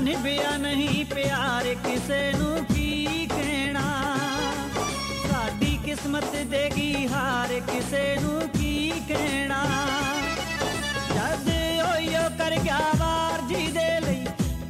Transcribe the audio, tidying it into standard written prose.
ਨਿਭਿਆ ਨਹੀਂ ਪਿਆਰ ਕਿਸੇ ਨੂੰ ਕੀ ਕਹਿਣਾ। ਸਾਡੀ ਕਿਸਮਤ ਦੇਗੀ ਹਾਰ ਕਿਸੇ